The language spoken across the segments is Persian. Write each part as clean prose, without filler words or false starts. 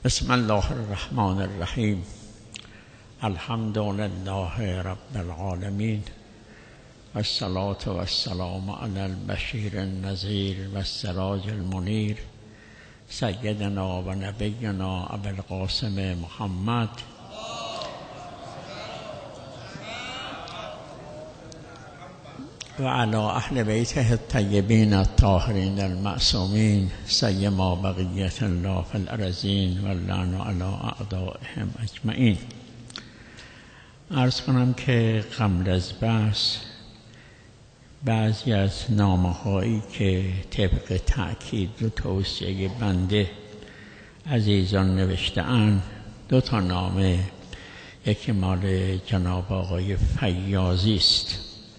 بسم الله الرحمن الرحیم. الحمد لله رب العالمین و الصلاة و السلام علی البشیر النذیر و السراج المنیر سیدنا و نبینا ابی القاسم محمد و علی اهل بیته الطیبین الطاهرین المعصومین سیما بقیة الله فی الارضین و اللعن علی اعدائهم اجمعین. عرض کنم که قبل از بحث بعضی از نامه‌هایی که طبق تأکید و توصیه بنده عزیزان نوشته‌اند، دو تا نامه، یکی مال جناب آقای فیاضی است.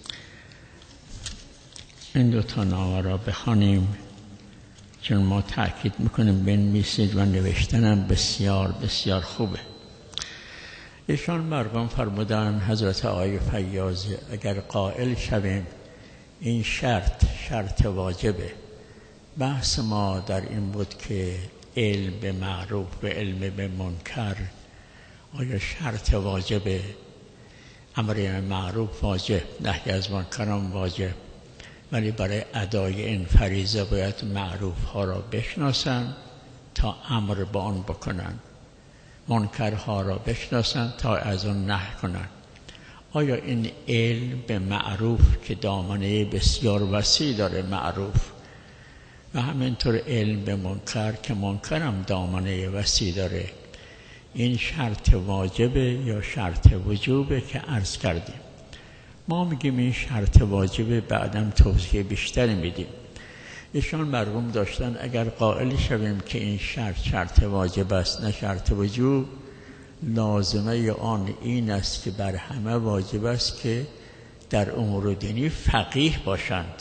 این دو تا نامه را بخوانیم چون ما تأکید میکنیم بنویسید و نوشتنم بسیار بسیار خوبه. ایشان مرقوم فرمودن حضرت آقای فیاضی اگر قائل شویم این شرط واجبه. بحث ما در این بود که علم به معروف و علم به منکر آیا شرط واجبه؟ امر معروف واجب، نهی از منکرم واجب، ولی برای ادای این فریضه باید معروف ها را بشناسن تا امر با آن بکنن، منکرها را بشناسن تا از آن نهی کنن. آیا این علم به معروف که دامنه بسیار وسیع داره معروف و همینطور علم به منکر که منکرم دامنه وسیع داره، این شرط واجبه یا شرط وجوبه که عرض کردیم؟ ما میگیم این شرط واجبه، بعدم توضیح بیشتری میدیم. ایشان مرحوم داشتن اگر قائل شویم که این شرط واجب است نه شرط وجوب، لازمه آن این است که بر همه واجب است که در امور دینی فقیه باشند.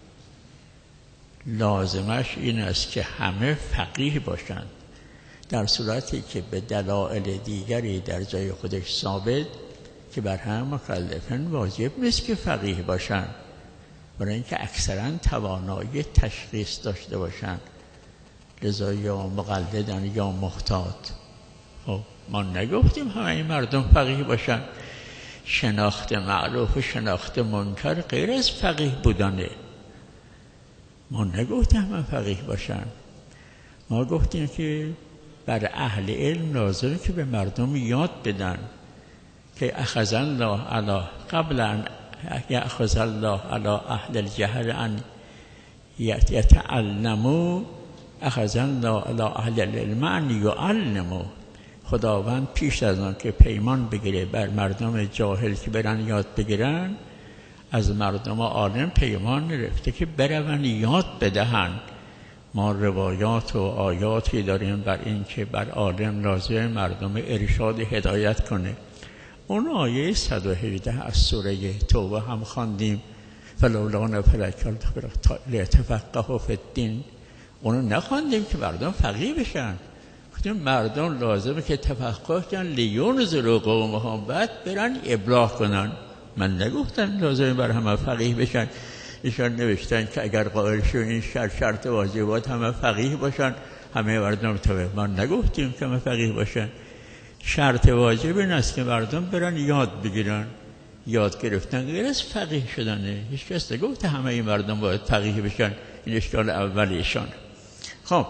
لازمش این است که همه فقیه باشند، در صورتی که به دلایل دیگری در جای خودش ثابت که بر همه مکلفین واجب نیست که فقیه باشند، برای اینکه اکثرا توانایی تشخیص داشته باشند، لذا یا مقلدن یا محتاط. خب ما نگفتیم همه این مردم فقیه باشن. شناخت معروف و شناخت منکر غیر از فقیه بودنه. ما نگفتیم همه فقیه باشن. ما گفتیم که بر اهل علم لازمه که به مردم یاد بدن که اخذ الله علی قبل ان یأخذ الله علی اهل الجهل ان یتعلموا اخذ الله علی اهل العلم ان یعلموا. خداوند پیش از آن که پیمان بگیره بر مردم جاهل که برن یاد بگیرن، از مردم عالم پیمان گرفته که برون یاد بدهن. ما روایات و آیاتی داریم بر این که بر عالم لازم مردم ارشاد هدایت کنه. اون آیه 117 از سوره توبه هم خواندیم، فلولا نفر لیتفقهوا فی الدین. اونو نخواندیم که مردم فقیه بشن، گفتیم مردم لازمه که تفقه کنن لینذروا قومهم، بعد برن ابلاغ کنن. من نگفتم لازمه بر همه فقیه بشن. ایشان نوشتن که اگر قائل شو این شرط واجبات همه فقیه باشن همه مردم تبع. من نگفتیم که همه فقیه باشن. شرط واجب این است که مردم برن یاد بگیرن. یاد گرفتن غیر از فقیه شدنه. هیچ کس نگفته همه این مردم باید فقیه بشن. این اشکال اولیشان. خب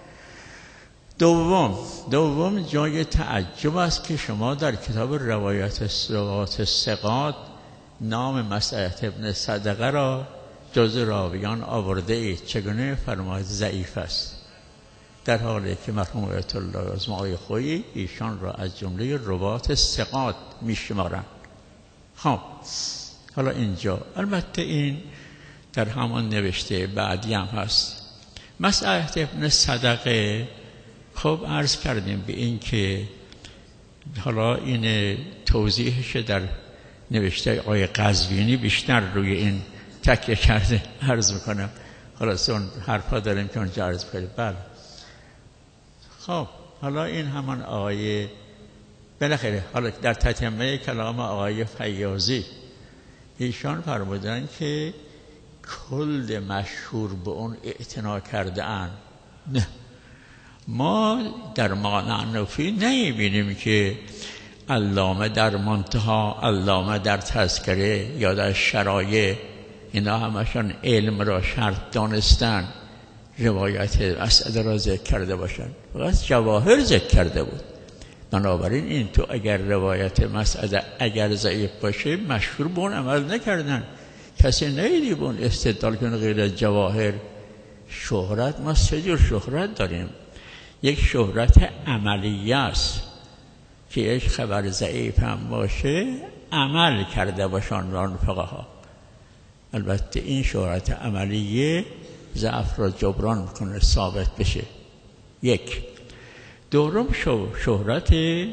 دوم جای تعجب است که شما در کتاب روایات ثقات نام مسعود ابن صدقه را جز راویان آورده اید. چگونه؟ فرماید ضعیف است، در حالی که مرحوم آیت الله آزمای خویی ایشان را از جمله روات ثقات میشمارند. خب حالا اینجا البته این در همان نوشته بعدی هم هست. مسعود ابن صدقه خب عرض کردیم به این که حالا این توضیحش در نوشته آقای قزوینی بیشتر روی این تکیه کرده. عرض میکنم حالا اون حرفا داریم که اونجا عرض کنیم. بله خب حالا این همان آقای بالاخره حالا در تتمه کلام آقای فیاضی ایشان فرمودن که کل مشهور به اون اعتنا کرده اند. نه ما در معنوی نمیبینیم که علامه در منتها، علامه در تذکره یا در شرایع، اینا همشان علم را شرط دانستن روایت مسعده را ذکر کرده باشند. فقط جواهر ذکر کرده بود. بنابراین این تو اگر روایت مسعده اگر ضعیف باشه مشهور به اون عمل نکردن. کسی نیدی به اون استدلال کنه غیر از جواهر. شهرت، ما سه جور شهرت داریم. یک شهرت عملیه است که یک خبر ضعیف هم باشه عمل کرده باشن آن فقها. البته این شهرت عملیه ضعف را جبران میکنه، ثابت بشه. یک. دوم شهرت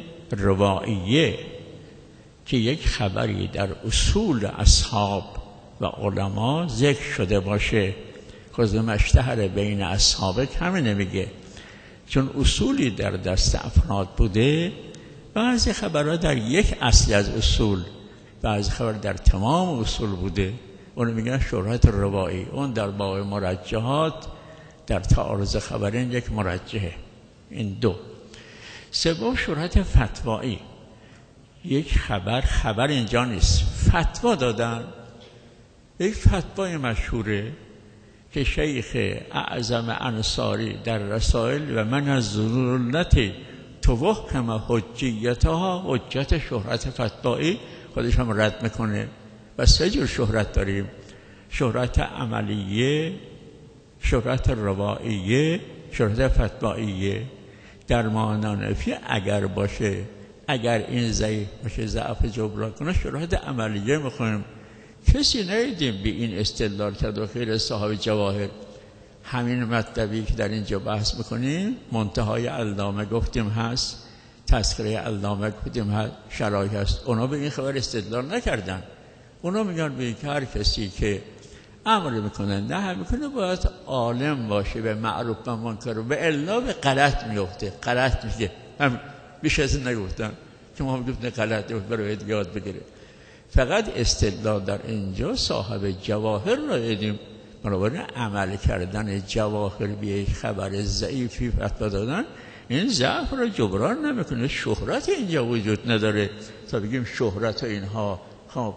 روائیه که یک خبری در اصول اصحاب و علما ذکر شده باشه. خود مشتهر بین اصحاب همین نمیگه، چون اصولی در دست افراد بوده. بعضی خبرها در یک اصل از اصول، بعضی خبر در تمام اصول بوده، اون میگن شهرت روایی. اون در باب مرجحات در تعارض خبرین یک مرجحه. این دو. سوم شهرت فتوایی. یک خبر اینجا نیست، فتوا دادن. یک فتوای مشهوره که شیخ اعظم انصاری در رسائل و من از ذلت توهم حجیتها، حجت شهرت فتوایی، خودش هم رد میکنه. و سه جور شهرت داریم: شهرت عملیه، شهرت روائیه، شهرت فتواییه. در معنوی اگر باشه، اگر این ضعیف باشه ضعف جبران کنه، شهرت عملیه میخوایم. کسی ندیدیم به این استدلال کرد و خیر صاحب جواهر. همین مطلبی که در اینجا بحث میکنیم منتهای علامه گفتیم هست، تذکره علامه گفتیم هست، شرایع هست. اونا به این خبر استدلال نکردن. اونا میگن به که هر کسی که امر میکنه نه میکنه باید عالم باشه به معروف و منکر، به الا به غلط میفته. غلط میشه. هم بیش از این نگفتن که ما میگفتن غلط برای یاد بگیره. فقط استدلال در اینجا صاحب جواهر را دیدیم. بنابراین عمل کردن جواهر به یک خبر ضعیفی فتوا دادن، این ضعف را جبران نمیکنه. شهرت اینجا وجود نداره تا بگیم شهرت اینها. خب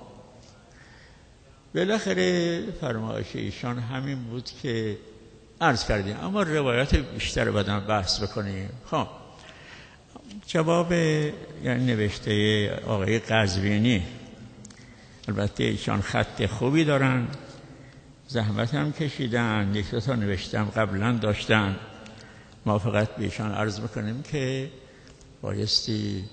بالاخره فرمایش ایشان همین بود که عرض کردیم، اما روایت بیشتر بعداً بحث بکنیم. خب جواب یعنی نوشته آقای قزوینی، البته ایشان خط خوبی دارن، زحمت هم کشیدن، یک دو تا نوشتم قبلا داشتن. ما فقط به ایشان عرض میکنیم که بایستی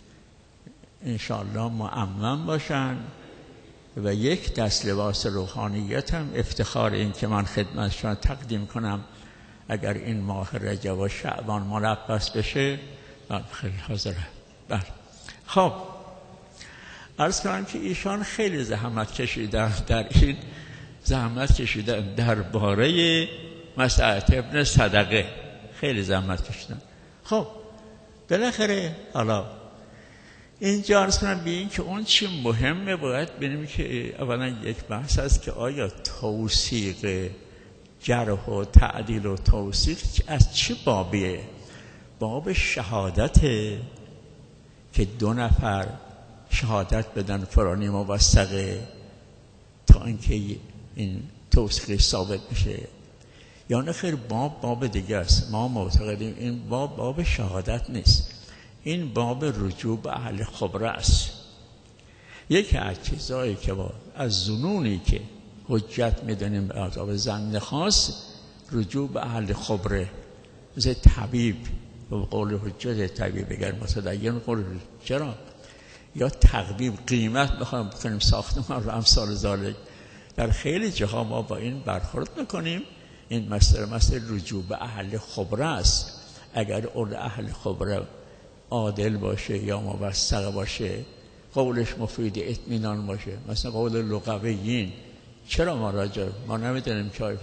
انشاءالله معمم باشن و یک دست لباس روحانیت هم افتخار این که من خدمتشان تقدیم کنم. اگر این ماه رجب و شعبان ملبس بشه من خیلی حاضرم. بله. خب عرض کنم که ایشان خیلی زحمت کشیدن در این، زحمت کشیدن درباره مسئله ابن صدقه، خیلی زحمت کشیدن. خب بالاخره حالا اینجا عرض کنم به این که اون چی مهمه باید ببینیم که اولا یک بحث هست که آیا توثیق، جرح و تعدیل و توثیق از چه بابیه؟ باب شهادته که دو نفر شهادت بدن فلانی موثقه تا اینکه این توثیق ثابت میشه، یا نه خیر باب دیگه است. ما معتقدیم این باب شهادت نیست، این باب رجوع به اهل خبره است. یکی از چیزایی که از ظنونی که حجت میدونیم به آداب زن خاص، رجوع به اهل خبره، مثل طبیب و قول حجت طبیب اگر متدین قول چرا، یا تقویم قیمت بخوایم بکنیم ساختمان و امثال ذالک. در خیلی جاها ما با این برخورد میکنیم. این مسئله رجوع به اهل خبره است. اگر اون اهل خبره عادل باشه یا موثق باشه، قولش مفید اطمینان باشه، مثلا قول لغویین، چرا ما نمیدونیم که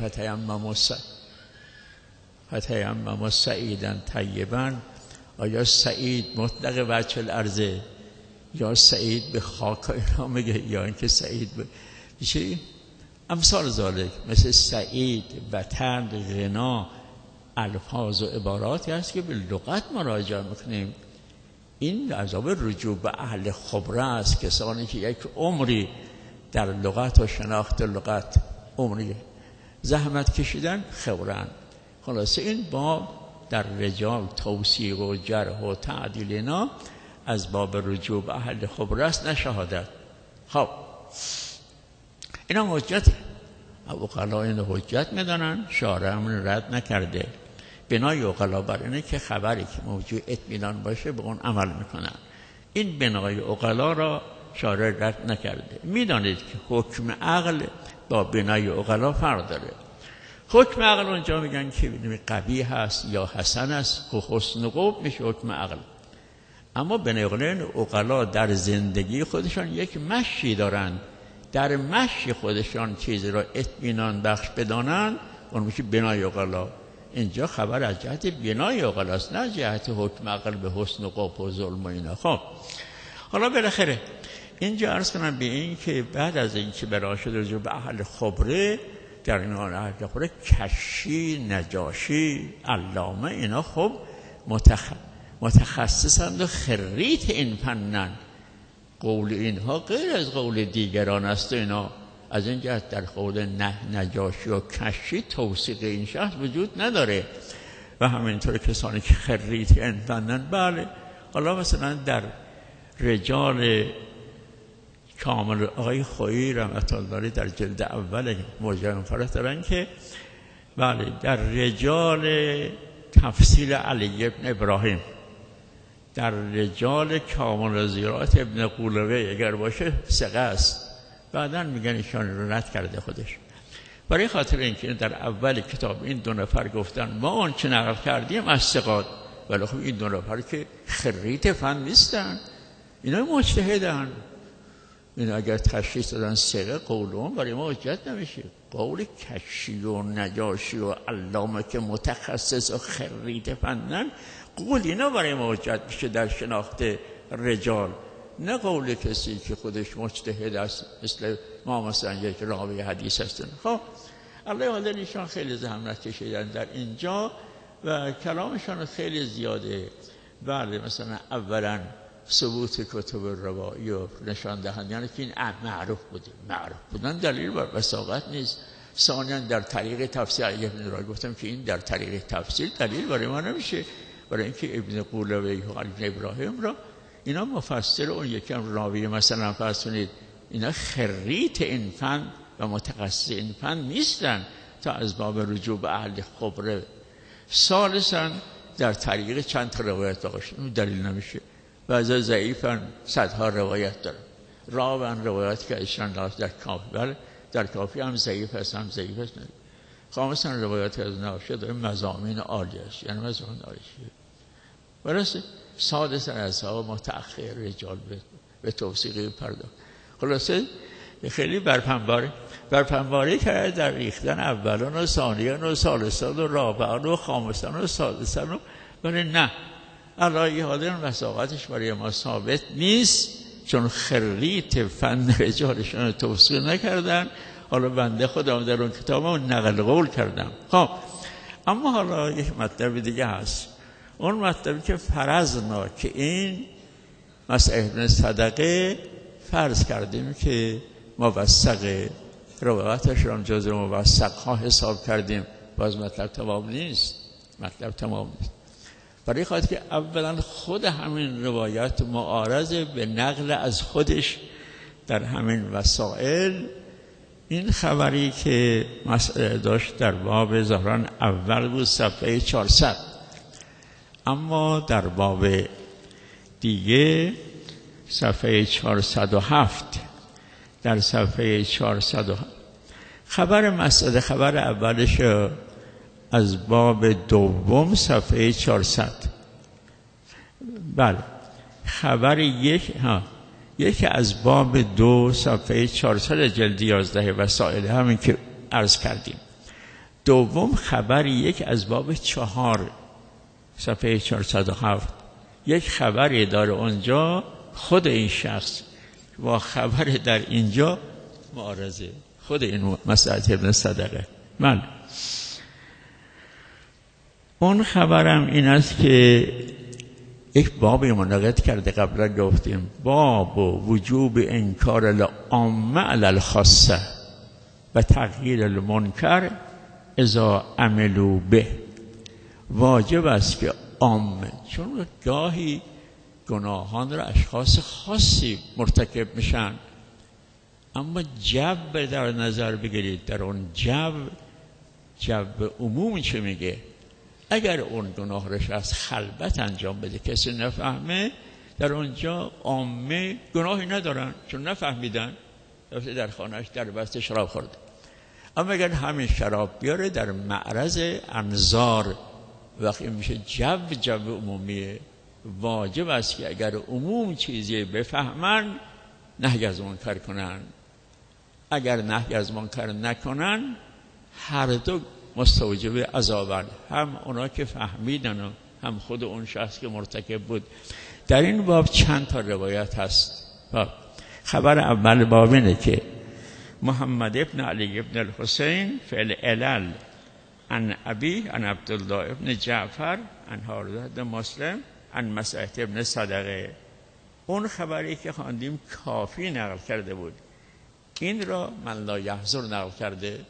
فتیمم سعیدا طیبا، آیا سعید مطلق وجه الارضه یا سعید به خاک اینا میگه، یا اینکه سعید به چی؟ امثال ذالک، مثل سعید، وطن، غنا، الفاظ و عباراتی هست که به لغت مراجعه میکنیم. این عذاب رجوع به اهل خبره است، کسانی که یک عمری در لغت و شناخت لغت عمری زحمت کشیدن، خبرن. خلاصه این باب در رجال توثیق و جرح و تعدیل اینا از باب رجوع به اهل خبره است، نه شهادت. خب اینا حجته، عقلا این حجت میدانن، شارع هم رد نکرده. بنای عقلا بر اینه که خبری که موجود اطمینان باشه به اون عمل میکنن. این بنای عقلا را شارع رد نکرده. میدانید که حکم عقل با بنای عقلا فرق داره. حکم عقل اونجا میگن که قبیح هست یا حسن است، و حسن و قبح میشه حکم عقل. اما بنای عقلا در زندگی خودشان یک مشی دارن، در مشی خودشان چیزی را اطمینان بخش بدانن، اون میشه بنای عقلا. اینجا خبر از جهت بنای عقلا است، نه جهت حکم عقل به حسن و قبح و ظلم و اینا. خب حالا بالاخره اینجا عرض کنم به این که بعد از این که برای شده رجوع به اهل خبره، در این اهل خبره کشی، نجاشی، علامه، اینا خب متخصصند و خریت این فنن. قول اینها غیر از قول دیگران است. اینا از این جهت در قول نجاشی و کشی توثیق این شخص وجود نداره. و همینطور کسانی که خریت این فنن، بله. حالا مثلا در رجال کامل آقای خویی رحمت الله علیه در جلد اول موجه انفراد دارن که بله در رجال تفصیل علی ابن ابراهیم، در رجال کامل زیارات ابن قولوی اگر باشه ثقه است. بعداً میگن ایشان رو رد کرده خودش. برای خاطر اینکه در اول کتاب این دو نفر گفتن ما اون چه نقل کردیم از ثقات، ولی خب این دو نفر که خریت فن نیستن، اینا مجتهدن. اینا اگر تشخیص دادن ثقه قولون برای ما حجت نمیشه. قول کشی و نجاشی و علامه که متخصص و خریت فنن، قول اینا برای ما حجت میشه در شناخت رجال، نه قول کسی که خودش مجتهد است مثل ما، مثلا یک راوی حدیث هستن. خب الله حاضر ایشان خیلی زحمت کشیدن در اینجا و کلامشان خیلی زیاده. بله مثلا اولا ثبوت کتب روایی و نشان دهند، یعنی که این معروف بودن دلیل بر وثاقت نیست. ثانیا در طریق تفسیر ابن را گفتم که این در طریق تفسیر دلیل برای ما نمیشه، برای اینکه ابن قولوی و ابن ابراهیم را اینا مفسر اون یکم راوی مثلا فرض کنید اینا خریت این فن و متخصص این فن نیستن تا از باب رجوع به اهل خبره. ثالثاً در طریق چند تا روایت باشه، اون دلیل نمیشه. بعضی ضعیفن، صدها روایت دارن. راون روایت که ایشان در کافی، بله در کافی هم ضعیف هست، هم ضعیف هست. خامساً روایت از نافع داره مضامین عالی است، یعنی مضامین عالی است. برسه سادساً اصحاب متأخر رجال به توثیق پرداخت. خلاصه خیلی برپنباری کرده در ریختن اولان و ثانیان و ثالثان و رابعان و خامسان و سادسان و ولی نه، علایه حاضر وثاقتش برای ما ثابت نیست، چون خریت فن رجالشان توثیق نکردن. حالا بنده خودم در اون کتابم نقل قول کردم. خب اما حالا یک مطلب دیگه هست، اون مطلبی که فرضنا که این مسئله صدقه فرض کردیم که موثق، روایتش را جز موثق ها حساب کردیم، باز مطلب تمام نیست. برای خاطر که اولا خود همین روایت معارض به نقل از خودش در همین وسائل. این خبری که مسئله داشت در باب ظاهرا اول بود صفحه 400، اما در باب دیگه صفحه 407 در صفحه 407 خبر اولش از باب دوم صفحه 400. بله خبر یکی از باب 2 صفحه 400 جلد 11 وسائل همین که عرض کردیم. دوم خبر یک از باب 4 صفحه 407 یک خبری داره اونجا خود این شخص و خبر در اینجا معارضه خود این مسئله ابن صدقه. من اون خبرم این است که یک بابی منعقد کرده، قبلا گفتیم باب وجوب انکار العامه علی الخاصه و تغییر المنکر اذا عملوا به. واجب است که عامه، چون گاهی گناهان را اشخاص خاصی مرتکب میشن، اما جو در نظر بگیرید، در اون جو عموم چه میگه؟ اگر اون گناه رش از خلوت انجام بده کسی نفهمه، در اونجا عامه گناهی ندارن چون نفهمیدن، در خانهش در بسته شراب خورده. اما اگر همین شراب بیاره در معرض انظار، وقتی میشه جو عمومیه، واجب است که اگر عموم چیزی بفهمن نهی از منکر کنن. اگر نهی از منکر نکنن هر دو مستوجب عذابن، هم اونا که فهمیدن و هم خود اون شخص که مرتکب بود. در این باب چند تا روایت هست. خبر اول باب اینه که محمد ابن علی ابن الحسین فی العلل عن ابی عن عبدالله ابن جعفر عن حارثة بن مسلم عن مسعود ابن صدقه. اون خبری که خواندیم کافی نقل کرده بود، این را من لا یحضر نقل کرده.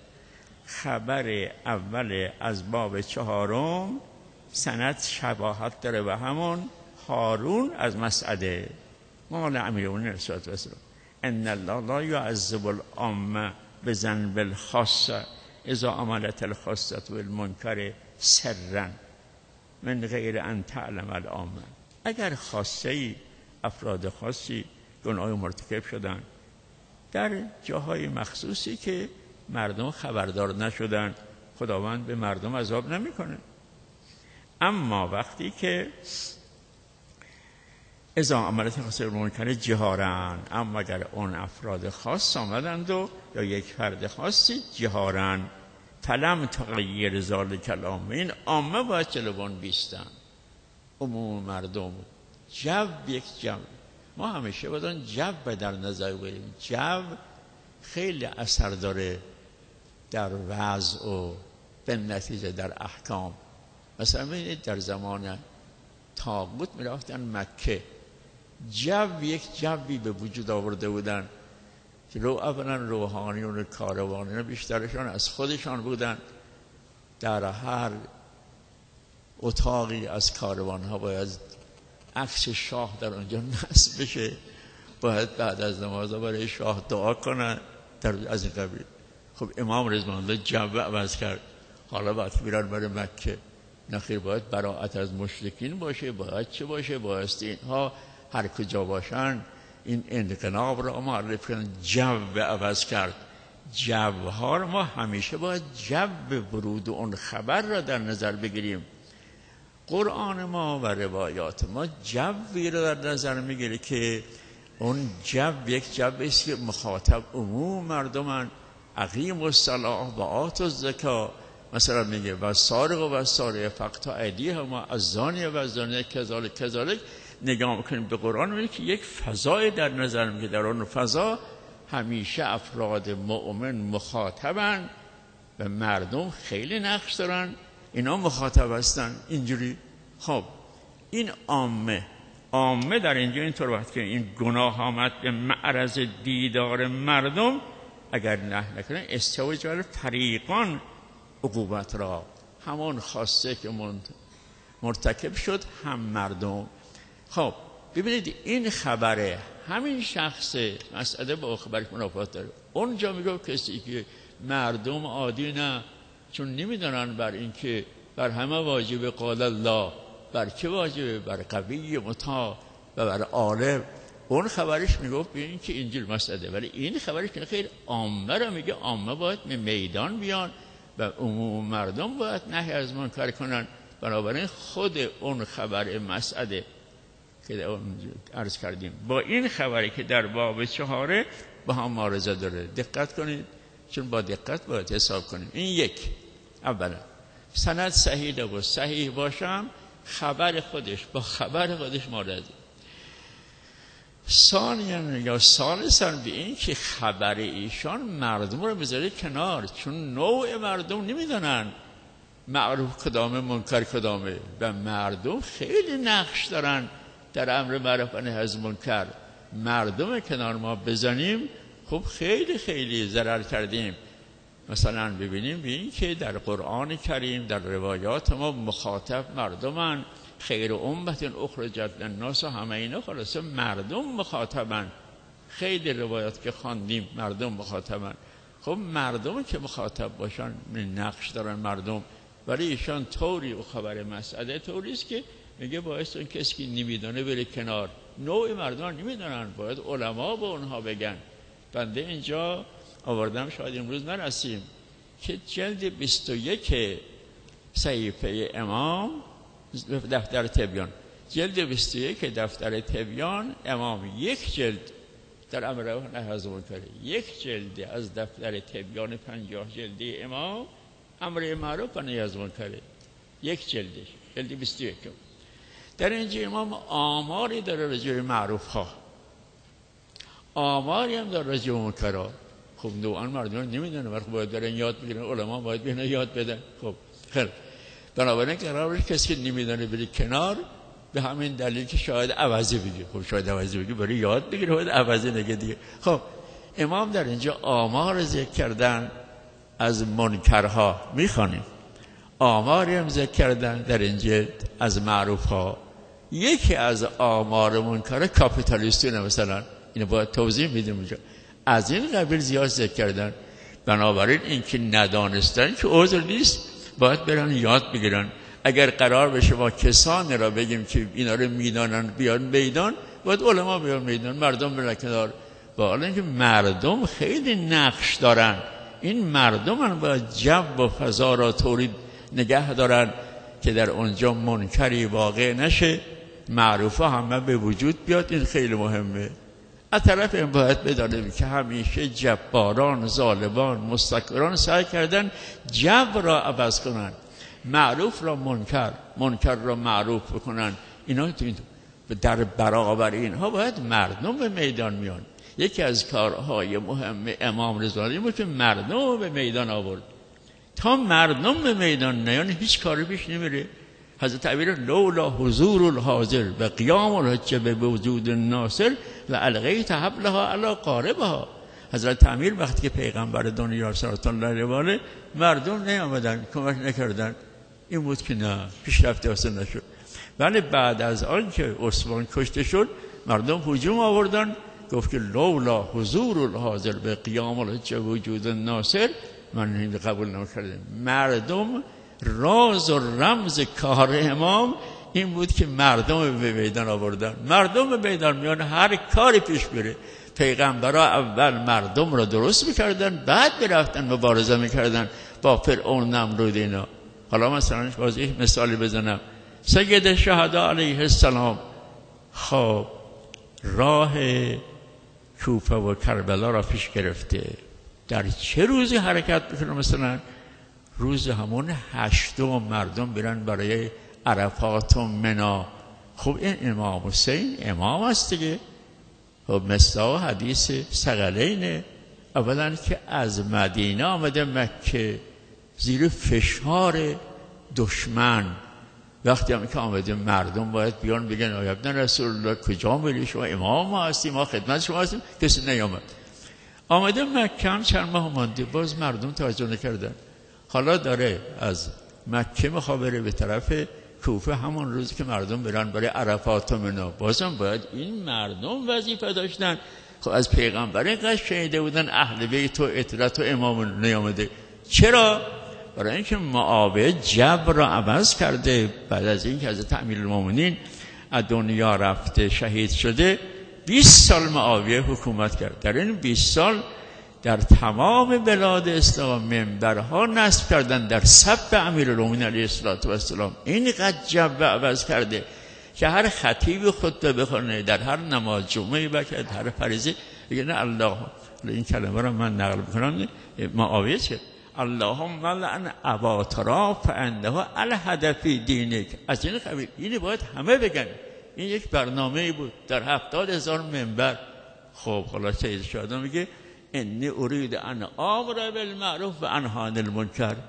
خبر اول از باب 4 سند شباهت داره و همون هارون از مسعده مال امیرالمومنین علیه السلام ان الله لا يعذب العامه بذنب الخاصه اذا عملت الخاصه والمنکر سرا من غیر ان تعلم العامه. اگر خاصه افراد خاصی گناه مرتکب شدن در جاهای مخصوصی که مردم خبردار نشدن، خداوند به مردم عذاب نمیکنه. اما وقتی که اذا عملت خاصه منکر جهارن، اما اگر اون افراد خاص آمدند و یا یک فرد خاصی جهارن فلم تغییر ذالک العامه، این عامه باید جلوان بیستن، عموم مردم. یک جو، ما همیشه باید اون جو در نظر بگیریم. جو خیلی اثر داره در وضع و به نتیجه در احکام. مثلا ببینید در زمان طاغوت میرفتن مکه، یک جوی به وجود آورده بودن که اولا روحانیون کاروانیون بیشترشان از خودشان بودن. در هر اتاقی از کاروان ها باید عکس شاه در اونجا نصب بشه، باید بعد از نماز برای شاه دعا کنن از این قبیل. خب امام رضوان الله جو عوض کرد، حالا باید میرن برای مکه، نخیر باید براءت از مشرکین باشه، باید چه باشه، بایستی اینها هر کجا باشن این انقلاب را معرف کنن. جو عوض کرد. جوها را ما همیشه باید جو ورود اون خبر را در نظر بگیریم. قرآن ما و روایات ما جوی را در نظر میگیره که اون جو یک جو است که مخاطب عموم مردمن. اقیموا الصلاة و آتوا الزکاة، مثلا میگه و سارق و سارقه فاقطعوا ایدیهما الزانی و الزانیة کذالک. نگاه میکنیم به قرآن میگه که یک فضای در نظر میگه، در اون فضا همیشه افراد مؤمن مخاطبن و مردم خیلی نقش دارن، اینا مخاطب هستن اینجوری. خب این عامه در اینجا اینطور وقت که این گناه آمد به معرض دیدار مردم، اگر نه نکنه استوجب فریقان عقوبت را، همون خاصه که مرتکب شد هم مردم. خب ببینید این خبره همین شخص مسئله با خبرش منافات داره. اونجا میگه کسی که مردم عادی نه، چون نمیدونن بر این که بر همه واجب قال الله، بر که واجبه؟ بر قوی مطاع و بر عالم. اون خبرش میگفت به این که اینجور مسئله، ولی این خبرش که خیر عامه را میگه، عامه باید به میدان بیان و عموم مردم باید نهی از منکر کنن. بنابراین خود اون خبر مسئله که عرض کردیم با این خبری که در باب 4 با هم معارضه داره. دقت کنید، چون با دقت باید حساب کنیم. این یک، اولا سند صحیح و صحیح باشم، خبر خودش با خبر خودش معارضه. ثانیاً یا ثالثاً به این که خبر ایشان مردم رو بذاره کنار، چون نوع مردم نمیدونن. معروف کدامه، منکر کدامه. و مردم خیلی نقش دارن در امر معروف و نهی از منکر. مردم کنار ما بزنیم خب خیلی خیلی ضرر کردیم. مثلا ببینیم که در قرآن کریم در روایات ما مخاطب مردمن. خیر امت اخرجت للناس، همه اینا خلاصه مردم مخاطبن. خیلی روایات که خواندیم مردم مخاطبن. خب مردم که مخاطب باشن نقش دارن مردم، ولی ایشان طوری و خبر مسئله طوری است که میگه باعث اون کسی که نمیدانه بره کنار. نوع مردم نمیدانن، باید علما به اونها بگن. بنده اینجا آوردم، شاید امروز نرسیم، که جلد 21 صحیفه امام دفتر تبیان، جلد 21 دفتر تبیان امام یک جلد در امر معروف و نهی از منکر، یک جلد از دفتر تبیان 50 جلدی امام امر معروف و نهی از منکر، یک جلدش، جلد 21. در اینجا امام آماری داره راجع به معروف ها، آماری هم داره راجع به منکر ها. خب نوعا مردم نمیدونن، وقتی باید برن یاد بگیرن، علما باید بیان یاد بدن. خب خیلی بنابراین قرار باشه کسی که نمیدونه بری کنار، به همین دلیل که شاید عوضی بگی. خب شاید عوضی بگی برای یاد بگیره، باید عوضی نگه دیگه. خب امام در اینجا آمار ذکر کردن از منکرها، میخوانیم آماری هم ذکر کردن در اینجا از معروف ها. یکی از آمار منکر کاپیتالیستی مثلا، اینو باید توضیح میدیم اونجا، از این قبیل زیاد ذکر کردن. بنابراین این که ندانستن که عذر نیست، باید برن یاد بگیرن. اگر قرار بشه ما کسانی را بگیم که اینا رو میدانن بیان میدان، باید علما بیان میدان، مردم برن کنار. با حال اینکه مردم خیلی نقش دارن، این مردم باید جو و فضا را طوری نگه دارن که در اونجا منکری واقع نشه، معروفه همه به وجود بیاد. این خیلی مهمه. از طرف این باید بدانیم که همیشه جباران، ظالمان، مستکبران سعی کردن جو را عوض کنن، معروف را منکر، منکر را معروف بکنن. اینا در برابر اینها باید مردم به میدان میان. یکی از کارهای مهم امام رضوانی بود که مردم به میدان آورد. تا مردم به میدان نیان هیچ کاری پیش نمیره. حضرت تعبیر لولا حضور الحاضر و قیام الحجه به وجود الناصر و القیت حبلها علی قاربها. حضرت تعمیر وقتی که پیغمبر دنیا صلی الله علیه و آله مردم نیامدن کمک نکردن، این بود که نه پیشرفت حاصل نشد. ولی بعد از آن که عثمان کشته شد، مردم هجوم آوردن، گفت که لولا حضور الحاضر به قیام الحجه وجود الناصر، من این قبول نکردم. مردم راز و رمز کار امام این بود که مردم به میدان آوردن. مردم به میدان میان، هر کاری پیش بره. پیغمبرها اول مردم را درست میکردن، بعد میرفتن مبارزه میکردن با فرعون، نمرود اینا. حالا مثلا باز یک مثالی بزنم. سید شهدا علیه السلام خب راه کوفه و کربلا را پیش گرفته. در چه روزی حرکت میکنه؟ مثلا روز همون 8 مردم برن برای عرفات و منا. خب این امام حسین امام است دیگه. خب مثل حدیث ثقلین، اولا که از مدینه آمده مکه زیر فشار دشمن. وقتی هم که آمده مردم باید بیان بگن آیا ابن رسول الله کجا میری؟ شما امام ما هستیم، ما خدمت شما هستیم. کسی نیامد. آمده مکه هم چند ماه مانده، باز مردم توجه نکردن. حالا داره از مکه میخواد بره به طرف کوفه، همون روز که مردم برن برای عرفات و منا. بازم باید این مردم وظیفه داشتن. خب از پیغمبر اینقدر شنیده بودن، اهل بیت و عترت و امام نیامده. چرا؟ برای اینکه معاویه جبر را عوض کرده. بعد از اینکه حضرت امیرالمومنین از دنیا رفته شهید شده، 20 سال معاویه حکومت کرد. در این 20 سال در تمام بلاد اسلام منبرها نصب کردن در سب امیرالمومنین علیه السلام. اینقدر جبر عوض کرده که هر خطیب خطبه بخونه، در هر نماز جمعه بکرد، هر فریضه بگه نه الله، این کلمه را من نقل میکنم، معاویه چه؟ اللهم لعن ابا تراب فانه الهدف دینک. از این قبیل اینو باید همه بگن. این یک برنامه بود در 70,000 منبر. خب حالا سید شهدا میگه انی ارید ان امر بالمعروف و انهی عن المنکر.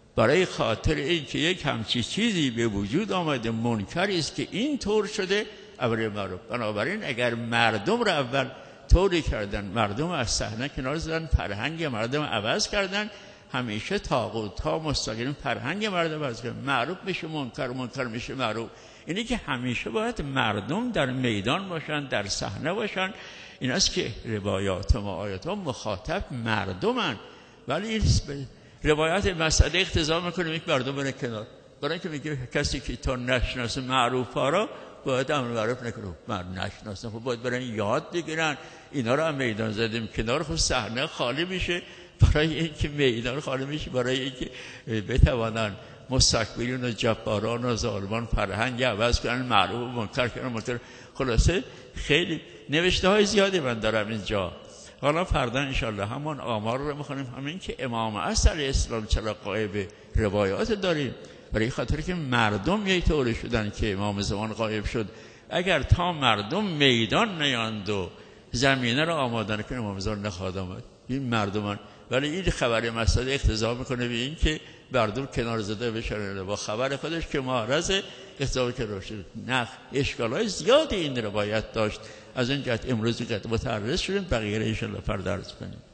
برای خاطر اینکه یک همچی چیزی به وجود آمده منکری است که این طور شده امر معروف. بنابراین اگر مردم را اول طوری کردن، مردم از صحنه کنار زدن، فرهنگ مردم عوض کردن، همیشه طاغوت ها مستقیم فرهنگ مردم عوض کردن، معروف میشه منکر، منکر میشه معروف. اینی که همیشه باید مردم در میدان باشن، در صحنه باشن. این است که روایات و آیات ها مخاطب مردمن، ولی این روایت مسئله اقتضا میکنه یک مردم بره کنار، برای اینکه میگه کسی که تا نشناسه معروف ها را باید امر معروف نکنه. مرد نشناسه باید برای یاد بگیرن. اینا رو هم میدان زدیم کنار، خود صحنه خالی میشه. برای اینکه میدان خالی میشه، برای اینکه بتوانن مستکبرین و جباران و ظالمان فرهنگ عوض کنن، معروف و منکر کنن، منکر. خلاصه خیلی نوشته های زیادی من دارم اینجا. حالا فردا انشالله همون آمار رو میخونیم. همین که امام عصر اسلام چرا غایب روایات داریم؟ برای خاطر که مردم یک طوری شدن که امام زمان غایب شد. اگر تا مردم میدان نیاند و زمینه رو آماده نکنه، امام زمان نخواهد آمد. این مردمان. ولی این خبر مسئله اقتضا میکنه به این که مردم کنار زده بشن با خبر خودش که معرض اقتضا کنار شد. نه، اشکالای زیادی این روایت داشت. از این جهت امروز متعرض شدیم، بقیه انشالله فردا عرض کنیم.